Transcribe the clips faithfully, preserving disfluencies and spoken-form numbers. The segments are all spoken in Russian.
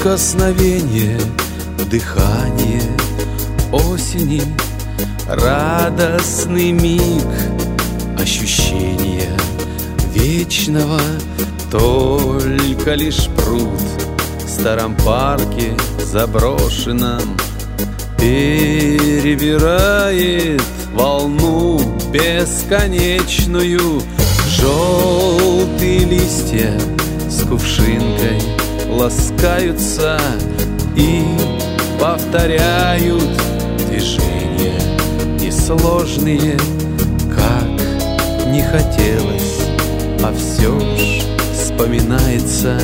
прикосновение, дыхание осени, радостный миг, ощущение вечного. Только лишь пруд в старом парке заброшенном перебирает волну бесконечную. Желтые листья с кувшинкой ласкаются и повторяют движения несложные. Как не хотелось, а все ж вспоминается.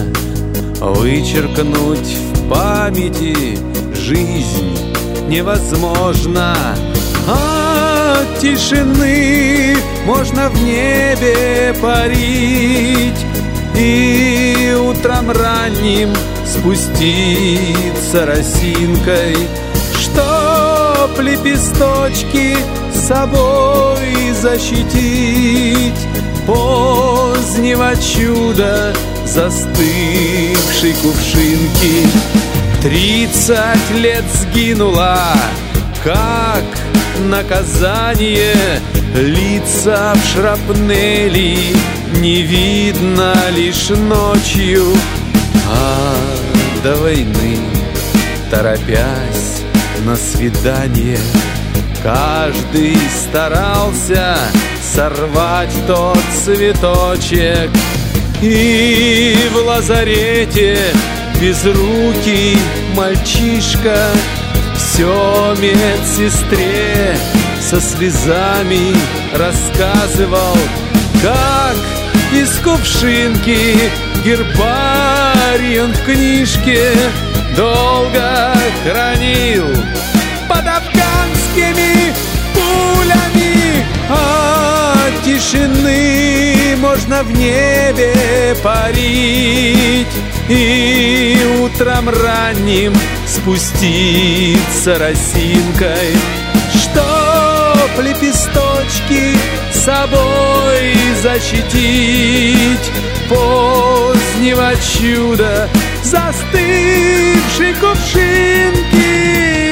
Вычеркнуть в памяти жизнь невозможно. От тишины можно в небе парить и утром ранним спуститься росинкой, чтоб лепесточки с собой защитить позднего чуда застывшей кувшинки. Тридцать лет сгинула, как наказание, лица в шрапнели не видно лишь ночью. А до войны, торопясь на свидание, каждый старался сорвать тот цветочек. И в лазарете безрукий мальчишка все медсестре со слезами рассказывал, как из кувшинки гербарий он в книжке долго хранил под афганскими пулями. От тишины можно в небе парить и утром ранним спуститься росинкой, чтоб лепесточки с собой защитить позднего чуда застывшей кувшинки.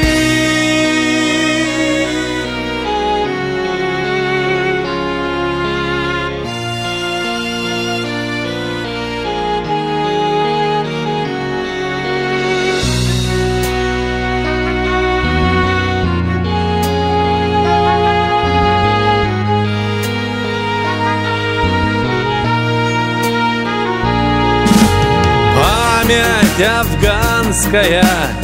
Память афганская,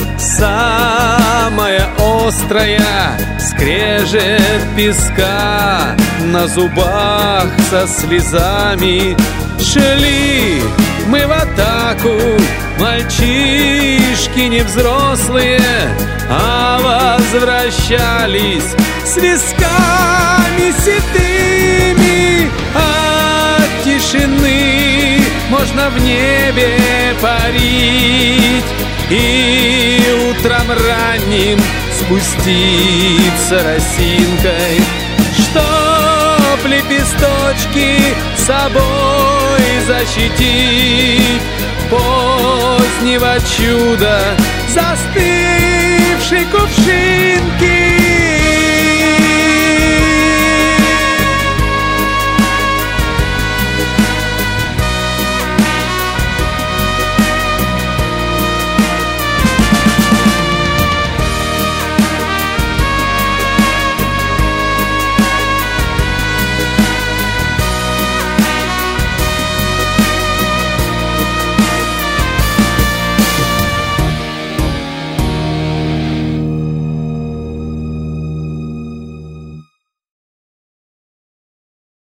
самая острая, скрежет песка на зубах со слезами. Шли мы в атаку, мальчишки не взрослые, а возвращались с висками седыми. От тишины можно в небе парить и утром ранним спуститься росинкой, чтоб лепесточки с собой защитить позднего чуда застывшей кувшинки.